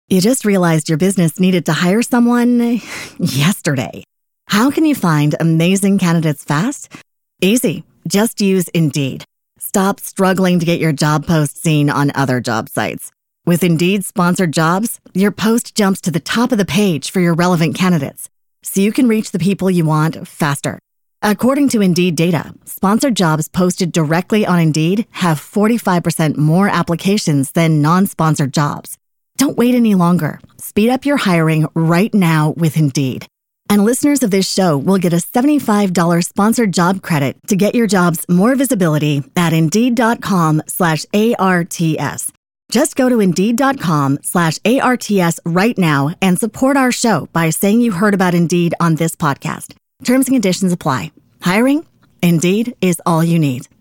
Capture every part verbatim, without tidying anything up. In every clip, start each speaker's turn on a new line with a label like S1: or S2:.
S1: You just realized your business needed to hire someone yesterday. How can you find amazing candidates fast? Easy. Just use Indeed. Stop struggling to get your job post seen on other job sites. With Indeed sponsored jobs, your post jumps to the top of the page for your relevant candidates, so you can reach the people you want faster. According to Indeed data, sponsored jobs posted directly on Indeed have forty-five percent more applications than non-sponsored jobs. Don't wait any longer. Speed up your hiring right now with Indeed. And listeners of this show will get a seventy-five dollars sponsored job credit to get your jobs more visibility at Indeed.com slash ARTS. Just go to Indeed.com slash ARTS right now and support our show by saying you heard about Indeed on this podcast. Terms and conditions apply. Hiring? Indeed is all you need.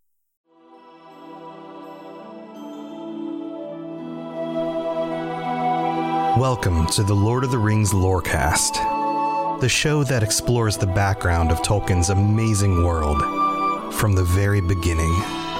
S2: Welcome to the Lord of the Rings Lorecast, the show that explores the background of Tolkien's amazing world from the very beginning.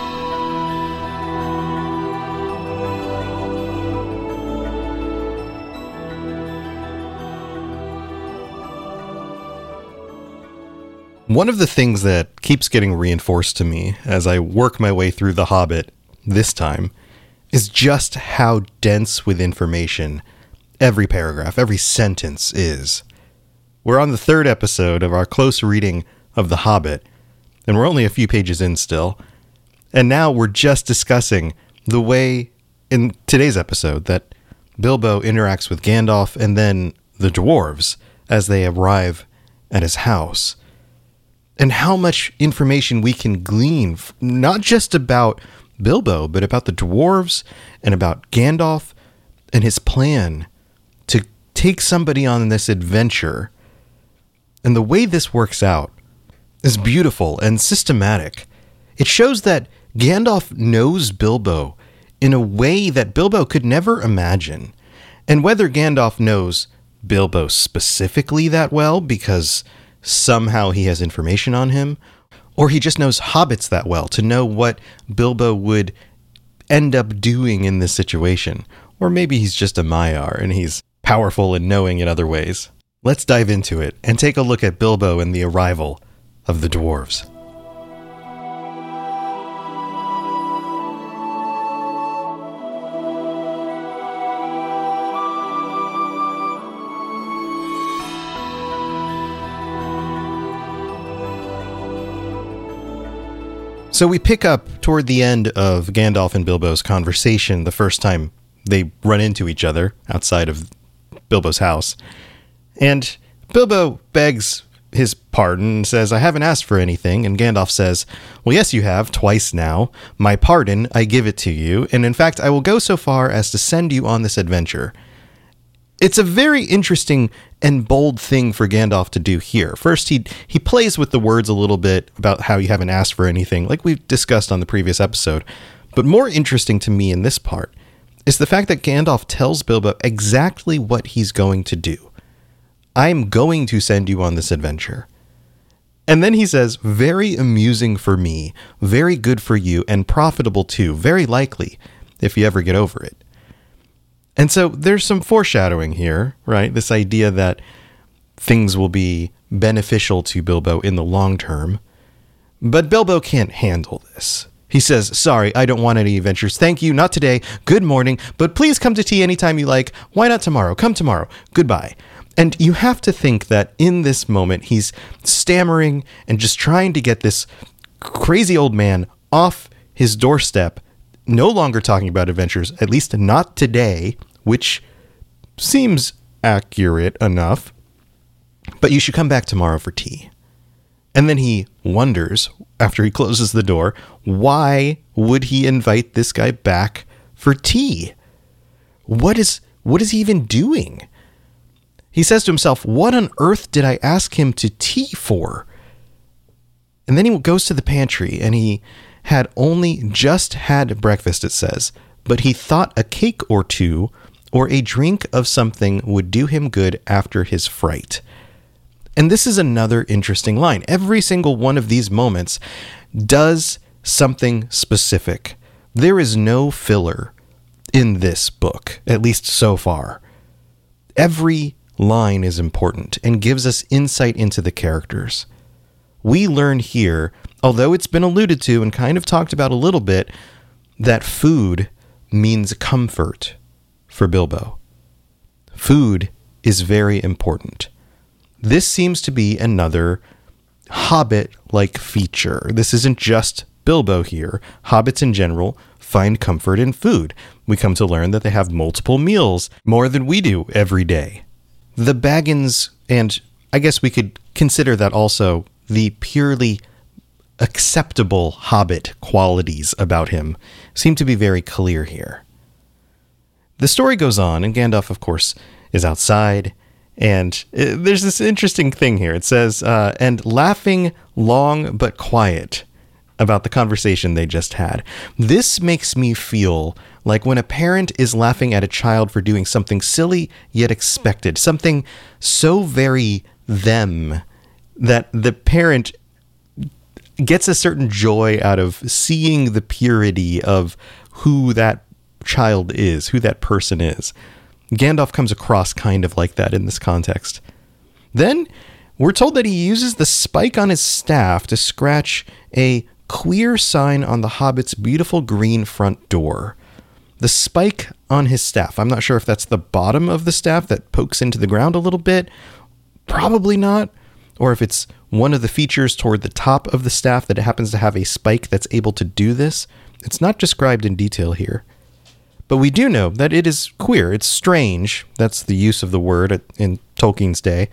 S2: One of the things that keeps getting reinforced to me as I work my way through The Hobbit this time is just how dense with information every paragraph, every sentence is. We're on the third episode of our close reading of The Hobbit, and we're only a few pages in still. And now we're just discussing the way in today's episode that Bilbo interacts with Gandalf and then the dwarves as they arrive at his house. And how much information we can glean, not just about Bilbo, but about the dwarves and about Gandalf and his plan to take somebody on this adventure. And the way this works out is beautiful and systematic. It shows that Gandalf knows Bilbo in a way that Bilbo could never imagine. And whether Gandalf knows Bilbo specifically that well because somehow he has information on him, or he just knows hobbits that well to know what Bilbo would end up doing in this situation. Or maybe he's just a Maiar and he's powerful and knowing in other ways. Let's dive into it and take a look at Bilbo and the arrival of the dwarves. So we pick up toward the end of Gandalf and Bilbo's conversation the first time they run into each other outside of Bilbo's house. And Bilbo begs his pardon and says, "I haven't asked for anything." And Gandalf says, "Well, yes, you have, twice now. My pardon, I give it to you. And in fact, I will go so far as to send you on this adventure." It's a very interesting and bold thing for Gandalf to do here. First, he he plays with the words a little bit about how you haven't asked for anything, like we've discussed on the previous episode. But more interesting to me in this part is the fact that Gandalf tells Bilbo exactly what he's going to do. "I'm going to send you on this adventure." And then he says, "Very amusing for me, very good for you, and profitable too, very likely, if you ever get over it." And so there's some foreshadowing here, right? This idea that things will be beneficial to Bilbo in the long term. But Bilbo can't handle this. He says, "Sorry, I don't want any adventures. Thank you, not today. Good morning, but please come to tea anytime you like. Why not tomorrow? Come tomorrow. Goodbye." And you have to think that in this moment, he's stammering and just trying to get this crazy old man off his doorstep, no longer talking about adventures, at least not today, which seems accurate enough. But you should come back tomorrow for tea. And then he wonders, after he closes the door, why would he invite this guy back for tea? What is, what is he even doing? He says to himself, "What on earth did I ask him to tea for?" And then he goes to the pantry and he had only just had breakfast, it says, but he thought a cake or two or a drink of something would do him good after his fright. And this is another interesting line. Every single one of these moments does something specific. There is no filler in this book, at least so far. Every line is important and gives us insight into the characters. We learn here, although it's been alluded to and kind of talked about a little bit, that food means comfort for Bilbo. Food is very important. This seems to be another Hobbit-like feature. This isn't just Bilbo here. Hobbits in general find comfort in food. We come to learn that they have multiple meals, more than we do every day. The Baggins, and I guess we could consider that also the purely acceptable Hobbit qualities about him, seem to be very clear here. The story goes on, and Gandalf, of course, is outside, and it, there's this interesting thing here. It says, uh, and laughing long but quiet about the conversation they just had. This makes me feel like when a parent is laughing at a child for doing something silly yet expected, something so very them that the parent gets a certain joy out of seeing the purity of who that child is, who that person is. Gandalf comes across kind of like that in this context. Then we're told that he uses the spike on his staff to scratch a queer sign on the Hobbit's beautiful green front door. The spike on his staff, I'm not sure if that's the bottom of the staff that pokes into the ground a little bit. Probably not. Or if it's one of the features toward the top of the staff that happens to have a spike that's able to do this. It's not described in detail here. But we do know that it is queer. It's strange. That's the use of the word in Tolkien's day.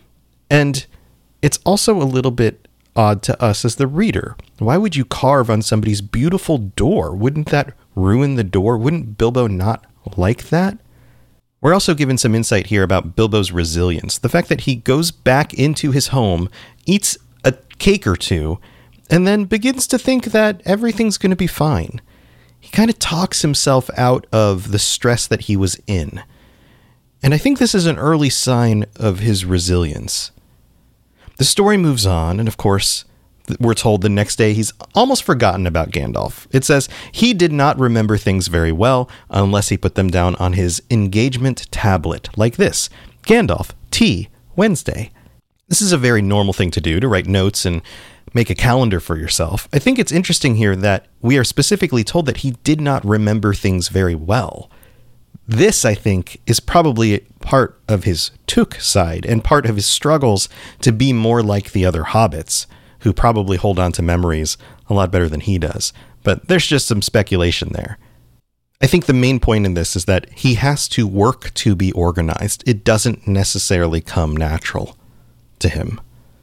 S2: And it's also a little bit odd to us as the reader. Why would you carve on somebody's beautiful door? Wouldn't that ruin the door? Wouldn't Bilbo not like that? We're also given some insight here about Bilbo's resilience. The fact that he goes back into his home, eats a cake or two, and then begins to think that everything's going to be fine. He kind of talks himself out of the stress that he was in. And I think this is an early sign of his resilience. The story moves on, and of course, we're told the next day he's almost forgotten about Gandalf. It says he did not remember things very well unless he put them down on his engagement tablet, like this: Gandalf, tea, Wednesday. This is a very normal thing to do, to write notes and make a calendar for yourself. I think it's interesting here that we are specifically told that he did not remember things very well. This, I think, is probably part of his Took side and part of his struggles to be more like the other hobbits, who probably hold on to memories a lot better than he does. But there's just some speculation there. I think the main point in this is that he has to work to be organized. It doesn't necessarily come natural to him.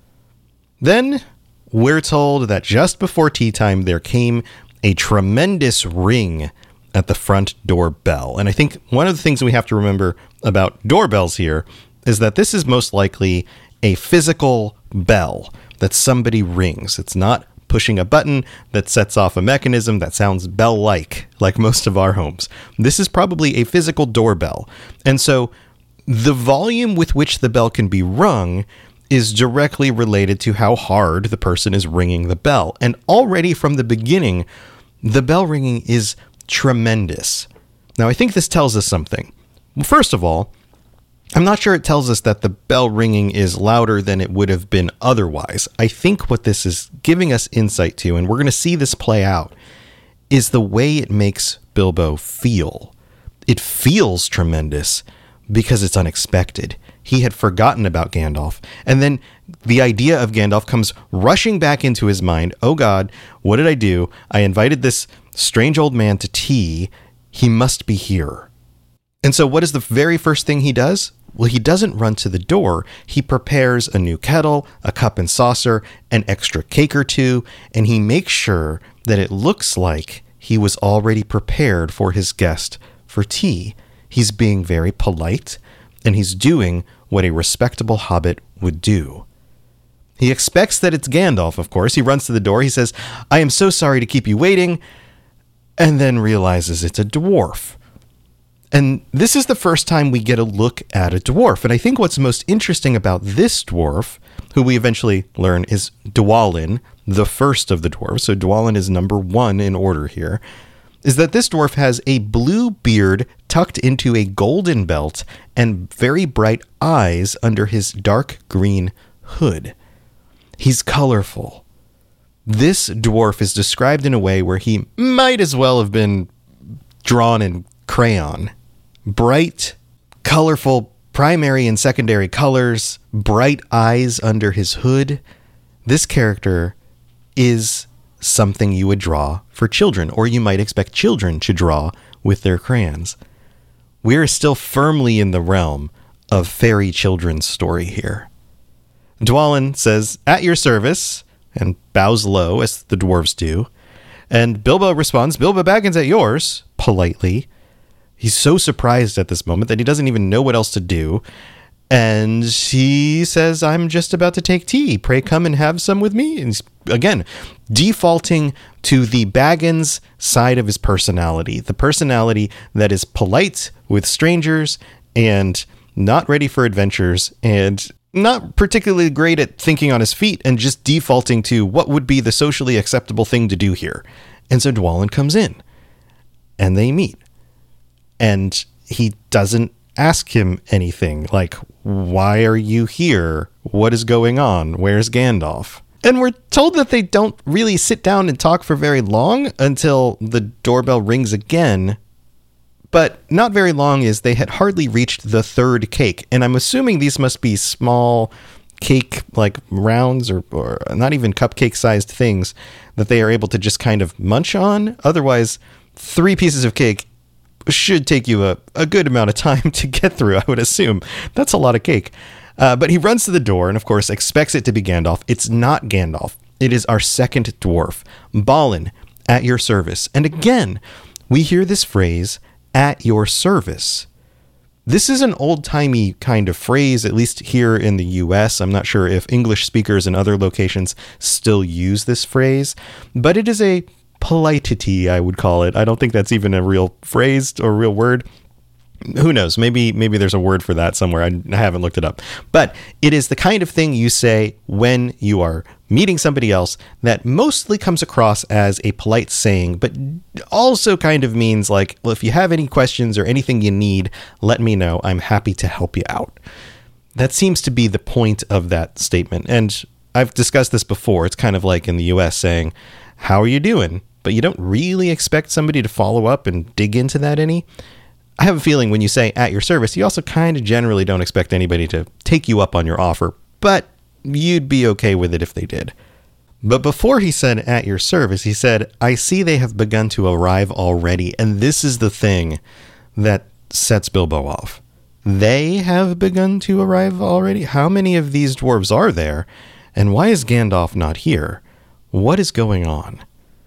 S2: Then we're told that just before tea time, there came a tremendous ring at the front door bell. And I think one of the things we have to remember about doorbells here is that this is most likely a physical bell that somebody rings. It's not pushing a button that sets off a mechanism that sounds bell-like, like most of our homes. This is probably a physical doorbell. And so the volume with which the bell can be rung is directly related to how hard the person is ringing the bell. And already from the beginning, the bell ringing is tremendous. Now, I think this tells us something. Well, first of all, I'm not sure it tells us that the bell ringing is louder than it would have been otherwise. I think what this is giving us insight to, and we're going to see this play out, is the way it makes Bilbo feel. It feels tremendous because it's unexpected. He had forgotten about Gandalf, and then the idea of Gandalf comes rushing back into his mind. Oh God, what did I do? I invited this strange old man to tea. He must be here. And so what is the very first thing he does? Well, he doesn't run to the door. He prepares a new kettle, a cup and saucer, an extra cake or two, and he makes sure that it looks like he was already prepared for his guest for tea. He's being very polite, and he's doing what a respectable hobbit would do. He expects that it's Gandalf, of course. He runs to the door. He says, "I am so sorry to keep you waiting," and then realizes it's a dwarf. And this is the first time we get a look at a dwarf. And I think what's most interesting about this dwarf, who we eventually learn is Dwalin, the first of the dwarves. So Dwalin is number one in order here. is that this dwarf has a blue beard tucked into a golden belt and very bright eyes under his dark green hood. He's colorful. This dwarf is described in a way where he might as well have been drawn in crayon. Bright, colorful primary and secondary colors, bright eyes under his hood. This character is something you would draw for children, or you might expect children to draw with their crayons. We're still firmly in the realm of fairy children's story here. Dwalin says, "At your service," and bows low, as the dwarves do. And Bilbo responds, "Bilbo Baggins at yours," politely. He's so surprised at this moment that he doesn't even know what else to do. And he says, "I'm just about to take tea. Pray come and have some with me." And he's, again, defaulting to the Baggins side of his personality, the personality that is polite with strangers and not ready for adventures and not particularly great at thinking on his feet, and just defaulting to what would be the socially acceptable thing to do here. And so Dwalin comes in and they meet. And he doesn't ask him anything like, "Why are you here? What is going on? Where's Gandalf?" And we're told that they don't really sit down and talk for very long until the doorbell rings again. But not very long, as they had hardly reached the third cake. And I'm assuming these must be small cake, like rounds or, or not even cupcake sized things that they are able to just kind of munch on. Otherwise, three pieces of cake should take you a, a good amount of time to get through, I would assume. That's a lot of cake. Uh, but he runs to the door and, of course, expects it to be Gandalf. It's not Gandalf. It is our second dwarf, Balin, at your service. And again, we hear this phrase, "at your service." This is an old-timey kind of phrase, at least here in the U S. I'm not sure if English speakers in other locations still use this phrase, but it is a politity, I would call it. I don't think that's even a real phrase or real word. Who knows? Maybe maybe there's a word for that somewhere. I, I haven't looked it up. But it is the kind of thing you say when you are meeting somebody else that mostly comes across as a polite saying, but also kind of means like, well, if you have any questions or anything you need, let me know. I'm happy to help you out. That seems to be the point of that statement. And I've discussed this before. It's kind of like in the U S saying, "How are you doing?" But you don't really expect somebody to follow up and dig into that any. I have a feeling when you say "at your service," you also kind of generally don't expect anybody to take you up on your offer, but you'd be okay with it if they did. But before he said "at your service," he said, "I see they have begun to arrive already." And this is the thing that sets Bilbo off. They have begun to arrive already? How many of these dwarves are there? And why is Gandalf not here? What is going on?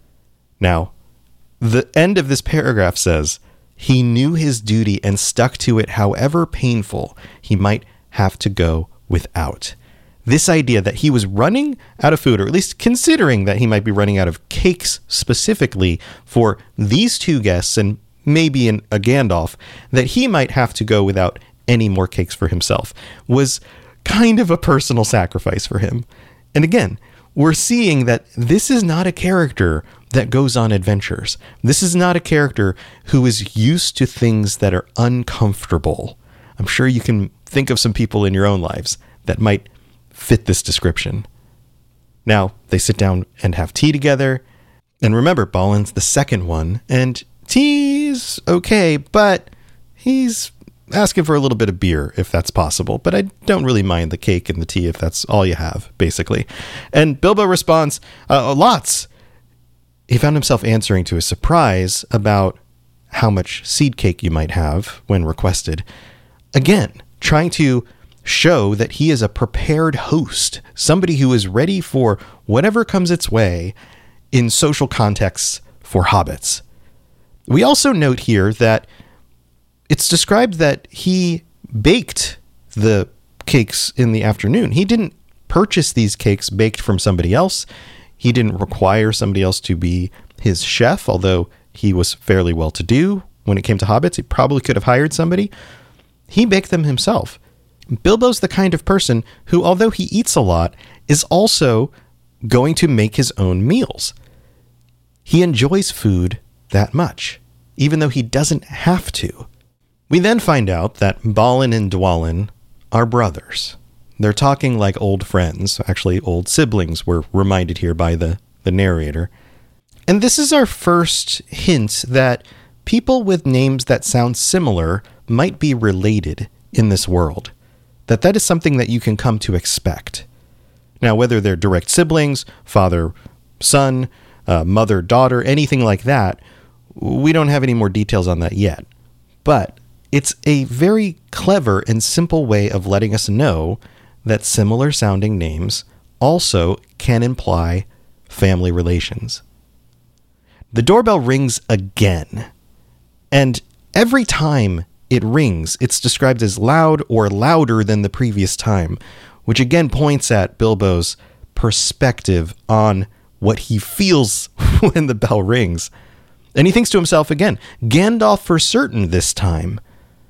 S2: Now, the end of this paragraph says, "He knew his duty and stuck to it, however painful he might have to go without." This idea that he was running out of food, or at least considering that he might be running out of cakes specifically for these two guests and maybe in a Gandalf, that he might have to go without any more cakes for himself, was kind of a personal sacrifice for him. And again, we're seeing that this is not a character that goes on adventures. This is not a character who is used to things that are uncomfortable. I'm sure you can think of some people in your own lives that might fit this description. Now, they sit down and have tea together. And remember, Balin's the second one, and tea's okay, but he's asking for a little bit of beer if that's possible. But I don't really mind the cake and the tea if that's all you have, basically. And Bilbo responds, uh, lots. He found himself answering to his surprise about how much seed cake you might have when requested. Again, trying to show that he is a prepared host, somebody who is ready for whatever comes its way in social contexts for hobbits. We also note here that it's described that he baked the cakes in the afternoon. He didn't purchase these cakes baked from somebody else. He didn't require somebody else to be his chef, although he was fairly well-to-do when it came to hobbits. He probably could have hired somebody. He baked them himself. Bilbo's the kind of person who, although he eats a lot, is also going to make his own meals. He enjoys food that much, even though he doesn't have to. We then find out that Balin and Dwalin are brothers. They're talking like old friends, actually old siblings, we're reminded here by the, the narrator. And this is our first hint that people with names that sound similar might be related in this world. That that is something that you can come to expect. Now, whether they're direct siblings, father, son, uh, mother, daughter, anything like that, we don't have any more details on that yet. But it's a very clever and simple way of letting us know that similar sounding names also can imply family relations. The doorbell rings again, and every time it rings, it's described as loud or louder than the previous time, which again points at Bilbo's perspective on what he feels when the bell rings. And he thinks to himself again, Gandalf for certain this time.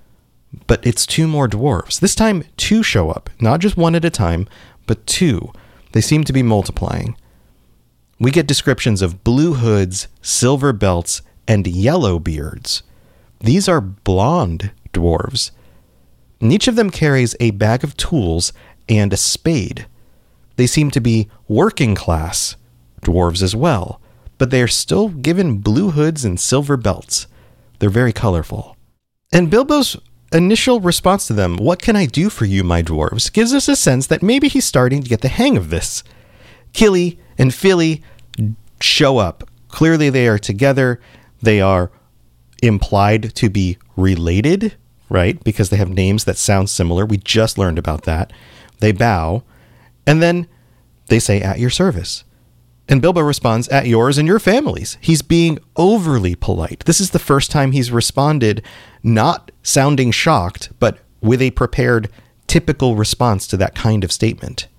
S2: But it's two more dwarves. This time, two show up. Not just one at a time, but two. They seem to be multiplying. We get descriptions of blue hoods, silver belts, and yellow beards. These are blonde dwarves. And each of them carries a bag of tools and a spade. They seem to be working class dwarves as well, but they are still given blue hoods and silver belts. They're very colorful. And Bilbo's initial response to them, "What can I do for you, my dwarves?" gives us a sense that maybe he's starting to get the hang of this. Kili and Fili show up. Clearly they are together. They are implied to be related, right? Because they have names that sound similar. We just learned about that. They bow, and then they say, "At your service." And Bilbo responds, "At yours and your families." He's being overly polite. This is the first time he's responded not sounding shocked, but with a prepared, typical response to that kind of statement.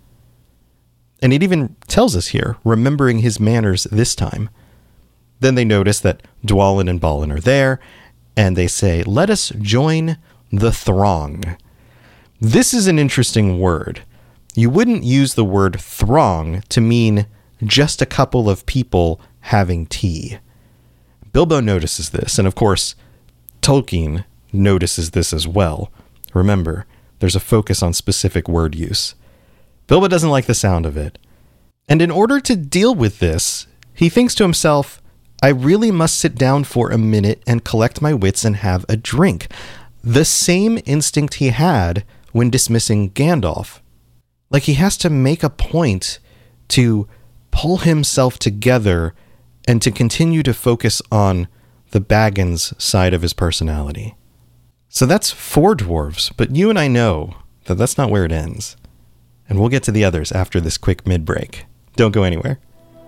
S2: And it even tells us here, remembering his manners this time. Then they notice that Dwalin and Balin are there, and they say, "Let us join the throng." This is an interesting word. You wouldn't use the word throng to mean just a couple of people having tea. Bilbo notices this, and of course, Tolkien notices this as well. Remember, there's a focus on specific word use. Bilbo doesn't like the sound of it. And in order to deal with this, he thinks to himself, I really must sit down for a minute and collect my wits and have a drink. The same instinct he had when dismissing Gandalf. Like he has to make a point to pull himself together and to continue to focus on the Baggins side of his personality. So that's four dwarves, but you and I know that that's not where it ends. And we'll get to the others after this quick mid-break. Don't go anywhere.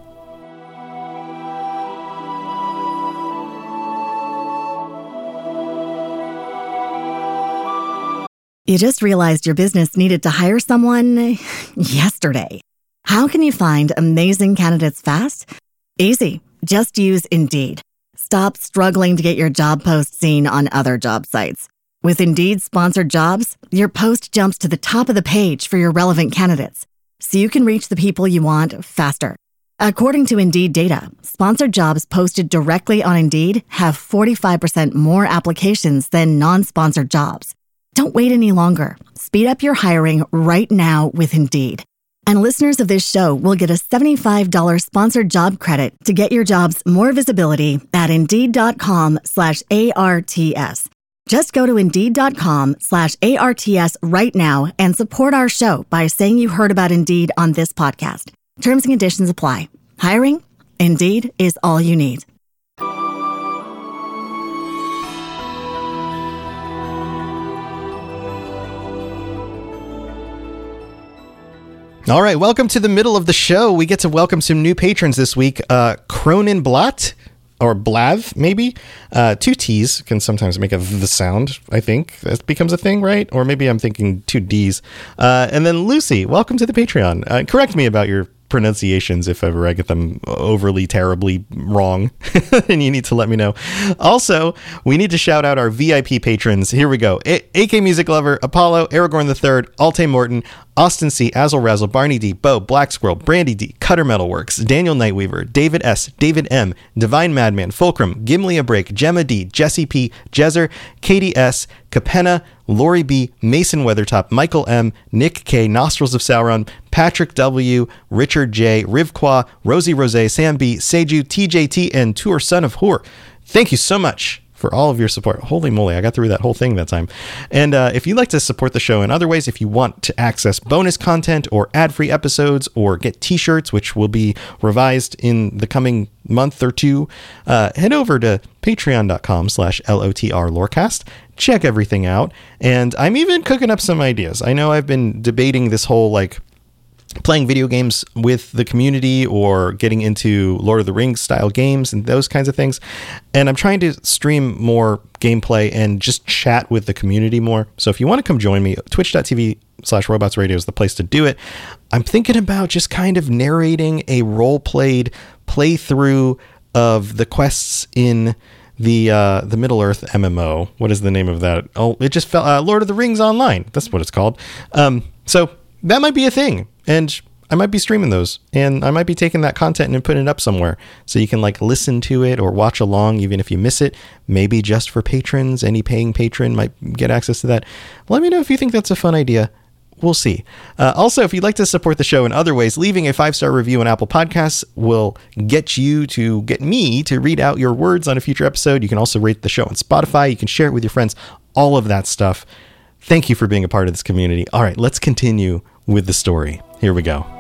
S1: You just realized your business needed to hire someone yesterday. How can you find amazing candidates fast? Easy. Just use Indeed. Stop struggling to get your job post seen on other job sites. With Indeed sponsored jobs, your post jumps to the top of the page for your relevant candidates, so you can reach the people you want faster. According to Indeed data, sponsored jobs posted directly on Indeed have forty-five percent more applications than non-sponsored jobs. Don't wait any longer. Speed up your hiring right now with Indeed. And listeners of this show will get a seventy-five dollars sponsored job credit to get your jobs more visibility at Indeed.com slash ARTS. Just go to Indeed.com slash ARTS right now and support our show by saying you heard about Indeed on this podcast. Terms and conditions apply. Hiring? Indeed is all you need.
S2: All right, welcome to the middle of the show. We get to welcome some new patrons this week. Uh, Cronenblatt, or Blav, maybe. Uh, two T's can sometimes make a the sound, I think. That becomes a thing, right? Or maybe I'm thinking two D's. Uh, and then Lucy, welcome to the Patreon. Uh, correct me about your pronunciations if ever I get them overly terribly wrong, and you need to let me know. Also, we need to shout out our V I P patrons. Here we go. A- AK Music Lover, Apollo, Aragorn the Third, Alte Morton, Austin C, Azzle Razzle, Barney D, Bo, Black Squirrel, Brandy D, Cutter Metalworks, Daniel Nightweaver, David S, David M, Divine Madman, Fulcrum, Gimli a Break, Gemma D, Jesse P, Jezer, Katie S, Capenna, Lori B, Mason Weathertop, Michael M, Nick K, Nostrils of Sauron, Patrick W, Richard J, Rivqua, Rosie Rose, Sam B, Seju, T J T, and Tour Son of Whore. Thank you so much for all of your support. Holy moly, I got through that whole thing that time. And uh, if you'd like to support the show in other ways, if you want to access bonus content or ad-free episodes or get t-shirts, which will be revised in the coming month or two, uh, head over to patreon.com slash LOTR Lorecast. Check everything out. And I'm even cooking up some ideas. I know I've been debating this whole like playing video games with the community or getting into Lord of the Rings style games and those kinds of things. And I'm trying to stream more gameplay and just chat with the community more. So if you want to come join me, twitch.tv slash robots radio is the place to do it. I'm thinking about just kind of narrating a role-played playthrough of the quests in the uh, the Middle-earth M M O. What is the name of that? Oh, it just fell. Uh, Lord of the Rings Online. That's what it's called. Um, so that might be a thing. And I might be streaming those, and I might be taking that content and putting it up somewhere so you can like listen to it or watch along, even if you miss it. Maybe just for patrons, any paying patron might get access to that. Let me know if you think that's a fun idea. We'll see. Uh, also, if you'd like to support the show in other ways, leaving a five-star review on Apple Podcasts will get you to get me to read out your words on a future episode. You can also rate the show on Spotify. You can share it with your friends, all of that stuff. Thank you for being a part of this community. All right, let's continue with the story. Here we go.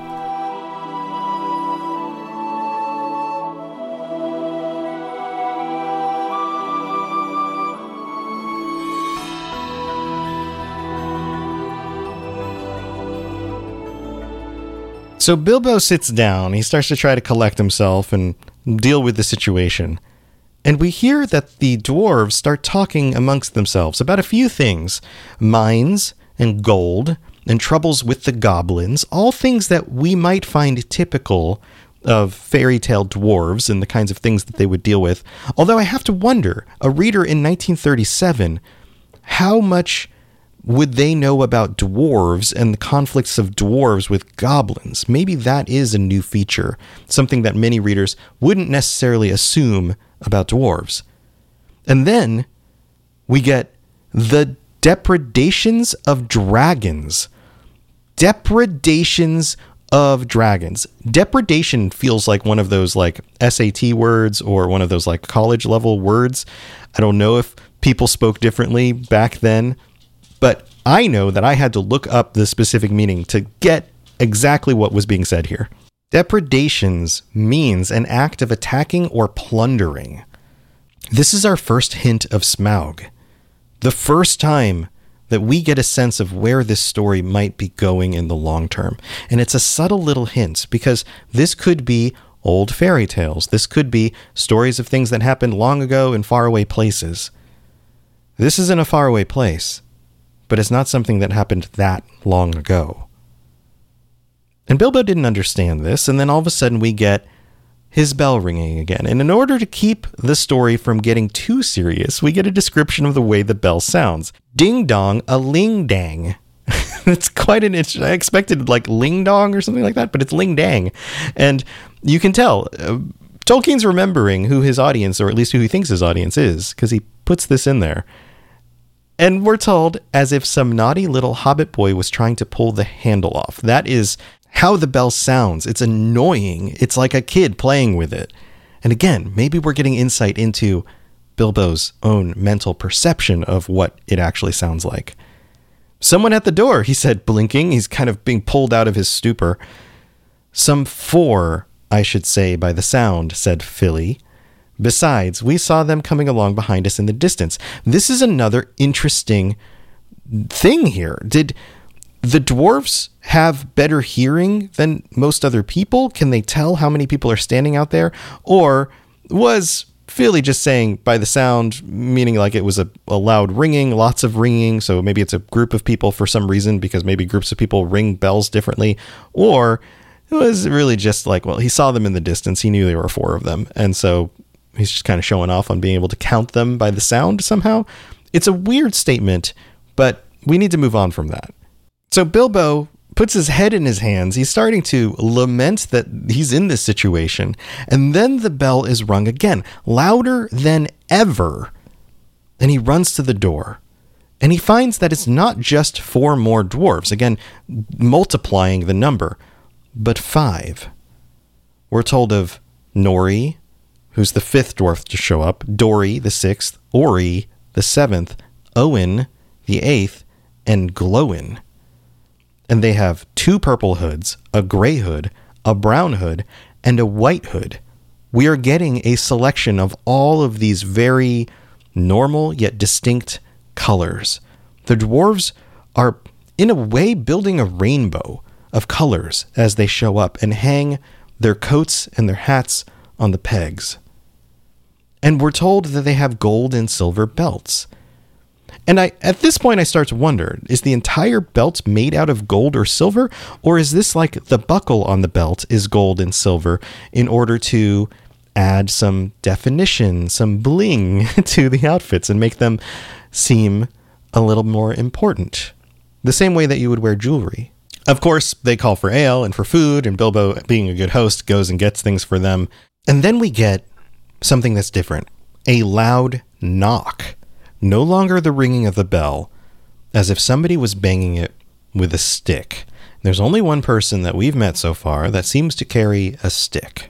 S2: So Bilbo sits down. He starts to try to collect himself and deal with the situation. And we hear that the dwarves start talking amongst themselves about a few things. Mines and gold and troubles with the goblins, all things that we might find typical of fairy tale dwarves and the kinds of things that they would deal with. Although I have to wonder, a reader in nineteen thirty-seven, how much would they know about dwarves and the conflicts of dwarves with goblins? Maybe that is a new feature, something that many readers wouldn't necessarily assume about dwarves. And then we get the depredations of dragons. Depredations of dragons. Depredation feels like one of those like S A T words or one of those like college level words. I don't know if people spoke differently back then, but I know that I had to look up the specific meaning to get exactly what was being said here. Depredations means an act of attacking or plundering. This is our first hint of Smaug. The first time that we get a sense of where this story might be going in the long term. And it's a subtle little hint because this could be old fairy tales. This could be stories of things that happened long ago in faraway places. This isn't a faraway place, but it's not something that happened that long ago. And Bilbo didn't understand this, and then all of a sudden we get his bell ringing again. And in order to keep the story from getting too serious, we get a description of the way the bell sounds. Ding dong, a ling dang. It's quite an interesting. I expected like ling dong or something like that, but it's ling dang. And you can tell uh, Tolkien's remembering who his audience, or at least who he thinks his audience is, because he puts this in there. And we're told as if some naughty little hobbit boy was trying to pull the handle off. That is how the bell sounds. It's annoying. It's like a kid playing with it. And again, maybe we're getting insight into Bilbo's own mental perception of what it actually sounds like. Someone at the door, he said, blinking. He's kind of being pulled out of his stupor. Some four, I should say, by the sound, said Philly. Besides, we saw them coming along behind us in the distance. This is another interesting thing here. Did the dwarves have better hearing than most other people? Can they tell how many people are standing out there? Or was Philly just saying by the sound, meaning like it was a, a loud ringing, lots of ringing, so maybe it's a group of people for some reason, because maybe groups of people ring bells differently? Or it was really just like, well, he saw them in the distance. He knew there were four of them. And so he's just kind of showing off on being able to count them by the sound somehow. It's a weird statement, but we need to move on from that. So Bilbo puts his head in his hands. He's starting to lament that he's in this situation. And then the bell is rung again, louder than ever. And he runs to the door. And he finds that it's not just four more dwarves, again, multiplying the number, but five. We're told of Nori, who's the fifth dwarf to show up, Dori, the sixth, Ori, the seventh, Owen, the eighth, and Glowin. And they have two purple hoods, a gray hood, a brown hood, and a white hood. We are getting a selection of all of these very normal yet distinct colors. The dwarves are, in a way, building a rainbow of colors as they show up and hang their coats and their hats on the pegs. And we're told that they have gold and silver belts. And I, at this point, I start to wonder, is the entire belt made out of gold or silver? Or is this like the buckle on the belt is gold and silver in order to add some definition, some bling to the outfits and make them seem a little more important? The same way that you would wear jewelry. Of course, they call for ale and for food, and Bilbo, being a good host, goes and gets things for them. And then we get something that's different. A loud knock. No longer the ringing of the bell, as if somebody was banging it with a stick. There's only one person that we've met so far that seems to carry a stick.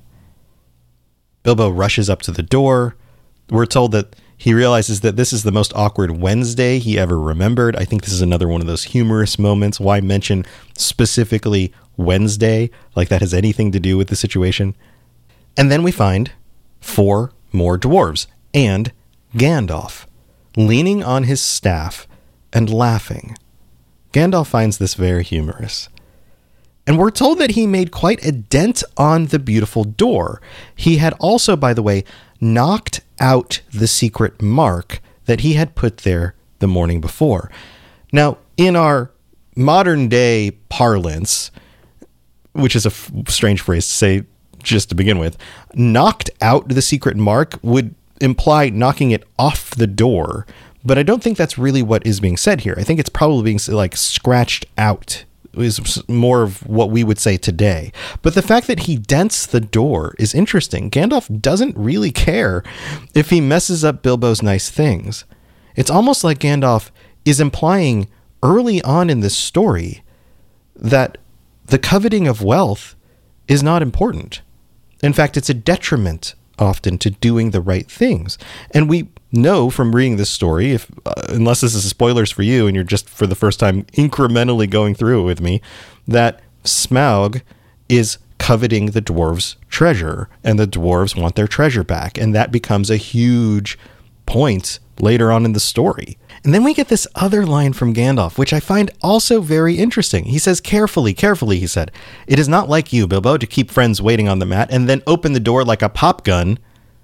S2: Bilbo rushes up to the door. We're told that he realizes that this is the most awkward Wednesday he ever remembered. I think this is another one of those humorous moments. Why mention specifically Wednesday, like that has anything to do with the situation? And then we find four more dwarves and Gandalf, leaning on his staff and laughing. Gandalf finds this very humorous. And we're told that he made quite a dent on the beautiful door. He had also, by the way, knocked out the secret mark that he had put there the morning before. Now, in our modern day parlance, which is a f- strange phrase to say just to begin with, knocked out the secret mark would imply knocking it off the door, but I don't think that's really what is being said here. I think it's probably being like scratched out is more of what we would say today. But the fact that he dents the door is interesting. Gandalf doesn't really care if he messes up Bilbo's nice things. It's almost like Gandalf is implying early on in this story that the coveting of wealth is not important. In fact, it's a detriment often to doing the right things. And we know from reading this story, if uh, unless this is spoilers for you and you're just for the first time incrementally going through it with me, that Smaug is coveting the dwarves' treasure, and the dwarves want their treasure back. And that becomes a huge point later on in the story. And then we get this other line from Gandalf, which I find also very interesting. He says, carefully, carefully, he said, "It is not like you, Bilbo, to keep friends waiting on the mat and then open the door like a pop gun.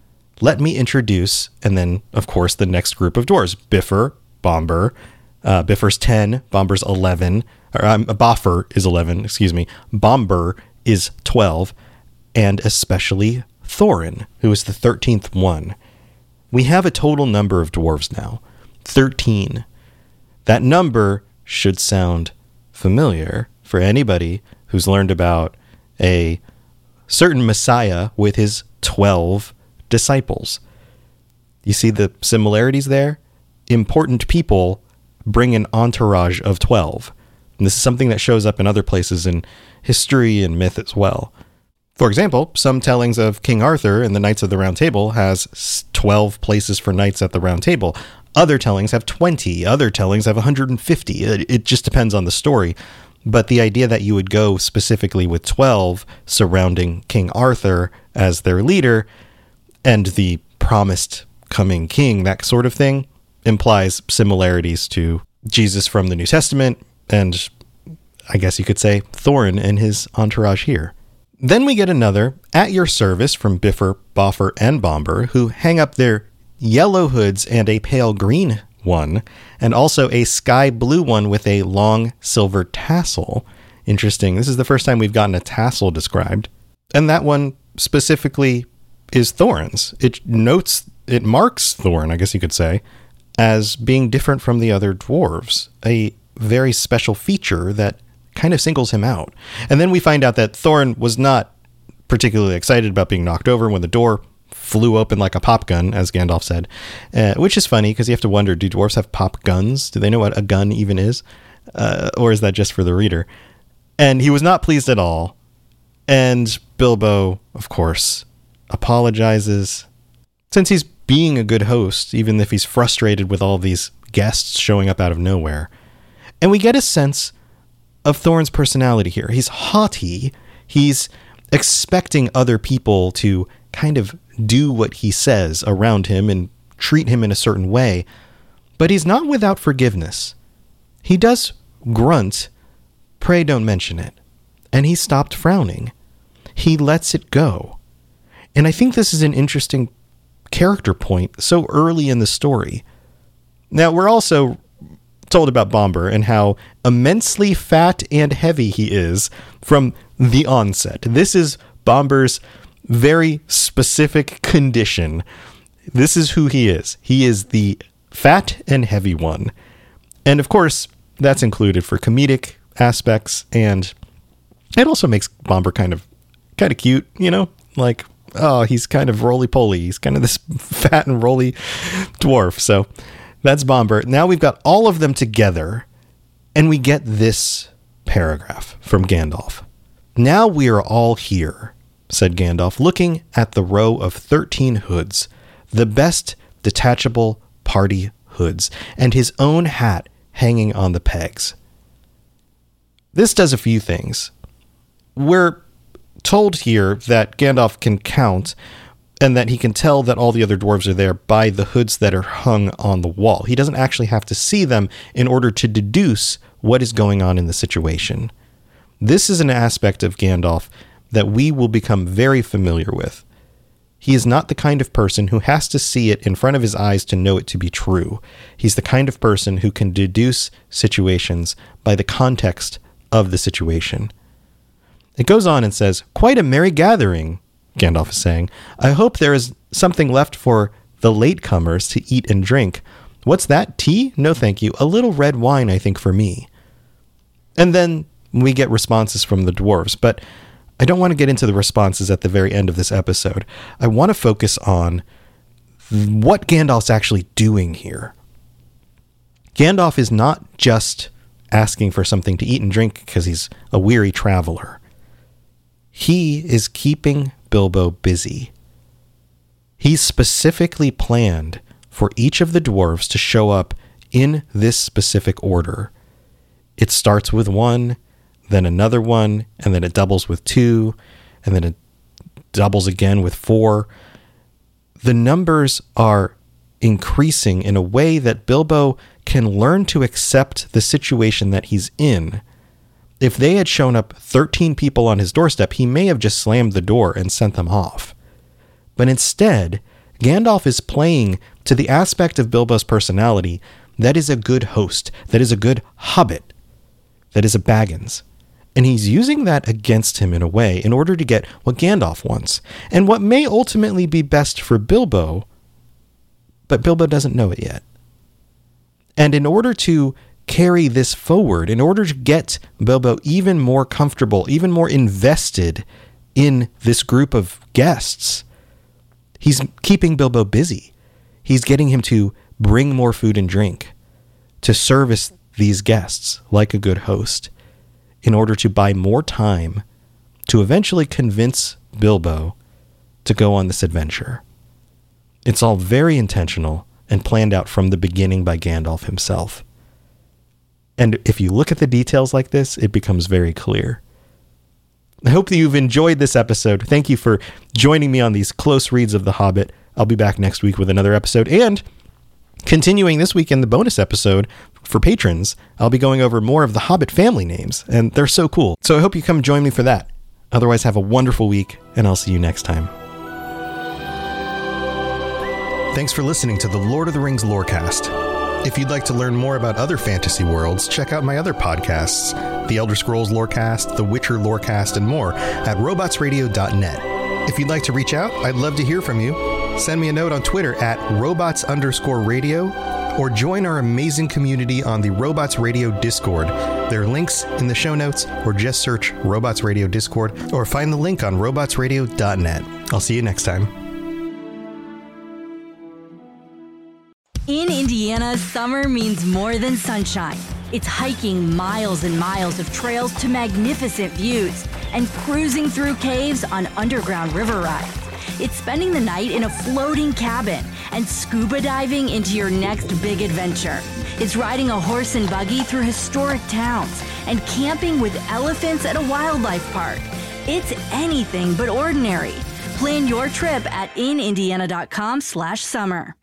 S2: Let me introduce," and then, of course, the next group of dwarves, Bifur, Bombur, uh, Bifur's ten, Bombur's eleven, or um, Bofur is eleven, excuse me, Bombur is twelve, and especially Thorin, who is the thirteenth one. We have a total number of dwarves now, thirteen. That number should sound familiar for anybody who's learned about a certain Messiah with his twelve disciples. You see the similarities there? Important people bring an entourage of twelve. And this is something that shows up in other places in history and myth as well. For example, some tellings of King Arthur and the Knights of the Round Table has twelve places for knights at the Round Table. Other tellings have twenty. Other tellings have one hundred fifty. It, it just depends on the story. But the idea that you would go specifically with twelve surrounding King Arthur as their leader and the promised coming king, that sort of thing, implies similarities to Jesus from the New Testament and, I guess you could say, Thorin and his entourage here. Then we get another "at your service" from Bifur, Bofur, and Bombur, who hang up their yellow hoods and a pale green one, and also a sky blue one with a long silver tassel interesting. This is the first time we've gotten a tassel described. And that one specifically is Thorin's. It notes, it marks Thorin, I guess you could say, as being different from the other dwarves. A very special feature that kind of singles him out. And then we find out that Thorin was not particularly excited about being knocked over when the door flew open like a pop gun, as Gandalf said, uh, which is funny because you have to wonder, do dwarves have pop guns? Do they know what a gun even is? Uh, or is that just for the reader? And he was not pleased at all. And Bilbo, of course, apologizes. Since he's being a good host, even if he's frustrated with all these guests showing up out of nowhere. And we get a sense of Thorin's personality here. He's haughty. He's expecting other people to kind of do what he says around him and treat him in a certain way. But he's not without forgiveness. He does grunt, "Pray don't mention it." And he stopped frowning. He lets it go. And I think this is an interesting character point so early in the story. Now, we're also told about Bombur and how immensely fat and heavy he is from the onset. This is Bombur's very specific condition. This is who he is. He is the fat and heavy one. And of course, that's included for comedic aspects, and it also makes Bombur kind of kind of cute, you know? Like, oh, he's kind of roly-poly. He's kind of this fat and roly dwarf. So that's Bombur. Now we've got all of them together, and we get this paragraph from Gandalf. "Now we are all here," said Gandalf, looking at the row of thirteen hoods, the best detachable party hoods, and his own hat hanging on the pegs. This does a few things. We're told here that Gandalf can count and that he can tell that all the other dwarves are there by the hoods that are hung on the wall. He doesn't actually have to see them in order to deduce what is going on in the situation. This is an aspect of Gandalf that we will become very familiar with. He is not the kind of person who has to see it in front of his eyes to know it to be true. He's the kind of person who can deduce situations by the context of the situation. It goes on and says, "Quite a merry gathering," Gandalf is saying. "I hope there is something left for the latecomers to eat and drink. What's that? Tea? No, thank you. A little red wine, I think, for me." And then we get responses from the dwarves, but I don't want to get into the responses at the very end of this episode. I want to focus on what Gandalf's actually doing here. Gandalf is not just asking for something to eat and drink because he's a weary traveler. He is keeping Bilbo busy. He's specifically planned for each of the dwarves to show up in this specific order. It starts with one, then another one, and then it doubles with two, and then it doubles again with four. The numbers are increasing in a way that Bilbo can learn to accept the situation that he's in. If they had shown up thirteen people on his doorstep, he may have just slammed the door and sent them off. But instead, Gandalf is playing to the aspect of Bilbo's personality that is a good host, that is a good hobbit, that is a Baggins. And he's using that against him in a way in order to get what Gandalf wants, and what may ultimately be best for Bilbo, but Bilbo doesn't know it yet. And in order to carry this forward, in order to get Bilbo even more comfortable, even more invested in this group of guests, he's keeping Bilbo busy. He's getting him to bring more food and drink, to service these guests like a good host, in order to buy more time to eventually convince Bilbo to go on this adventure. It's all very intentional and planned out from the beginning by Gandalf himself. And if you look at the details like this, it becomes very clear. I hope that you've enjoyed this episode. Thank you for joining me on these close reads of The Hobbit. I'll be back next week with another episode. And continuing this week in the bonus episode for patrons, I'll be going over more of the Hobbit family names, and they're so cool. So I hope you come join me for that. Otherwise, have a wonderful week, and I'll see you next time. Thanks for listening to the Lord of the Rings Lorecast. If you'd like to learn more about other fantasy worlds, check out my other podcasts, The Elder Scrolls Lorecast, The Witcher Lorecast, and more at robots radio dot net. If you'd like to reach out, I'd love to hear from you. Send me a note on Twitter at robots underscore radio, or join our amazing community on the Robots Radio Discord. There are links in the show notes, or just search Robots Radio Discord, or find the link on robots radio dot net. I'll see you next time.
S3: In Indiana, summer means more than sunshine. It's hiking miles and miles of trails to magnificent views and cruising through caves on underground river rides. It's spending the night in a floating cabin and scuba diving into your next big adventure. It's riding a horse and buggy through historic towns and camping with elephants at a wildlife park. It's anything but ordinary. Plan your trip at in indiana dot com slash summer.